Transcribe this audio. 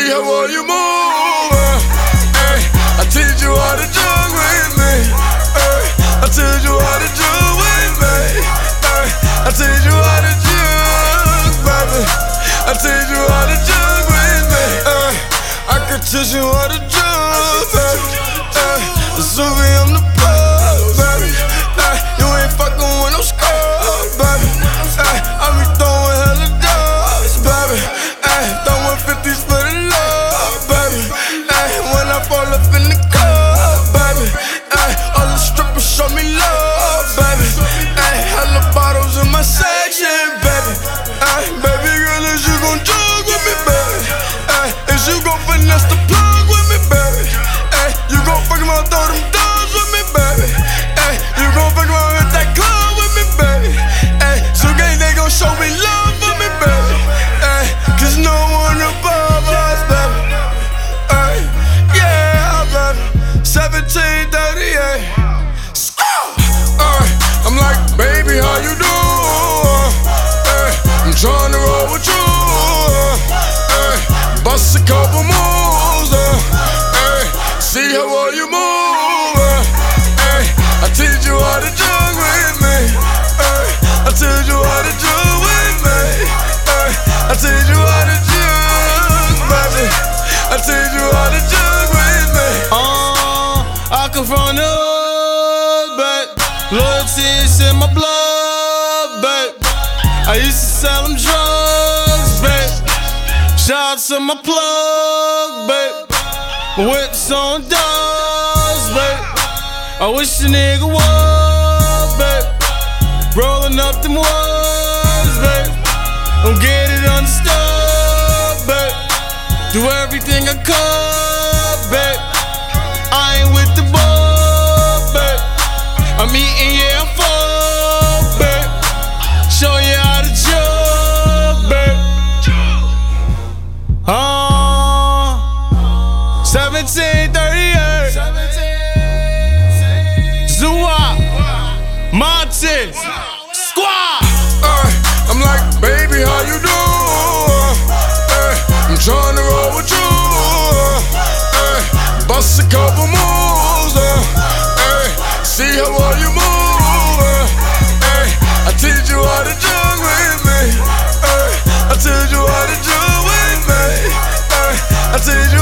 how well you move. I teach you how to jug with me. I teach you how to jug with me. I teach you how to jug, baby. I teach you how to jug with me. I can teach you how to jug, baby. Suvi, I'm the plug, baby. You ain't fucking with no scrub, baby. I be throwing hella dubs, baby. Throwing 50s for the love, baby. When I fall up in the club, baby. All the strippers show me love, baby. Hella bottles in my section, baby. Baby girl, is you gon' jug with me, baby? Is you gon' finesse the plug with me, baby? You gon' fuck around, throw them doors with me, baby. You gon' fuck around hit that club with me, baby. So gang, they gon' show me love for me, baby. Cause no one above us, baby. Yeah, baby. 1738. I'm like, baby, how you doing? I'm tryna roll with you. Bust a couple moves. See how well you move. I teach you how to jug with me. I teach you how to jug with me. I teach you how to jug, baby. I teach you how to jug with me. I come from the hood, babe. Loyalty is in my blood, babe. I used to sell them drugs, babe. Shout out to my plug, babe. My whip's on doors, babe. I wish a nigga was, babe. Rolling up them ones, babe. Don't get it understood, babe. Do everything I could, babe. I ain't with the bull, babe. I'm eating, yeah, I'm full, babe. Show you how to jug, babe. 1738. Zua, Martin, Squad. I'm like, baby, how you doing? I'm tryna roll with you. Bust a couple moves. See how well you move. I teach you how to jug with me. I teach you how to jug with me. I teach you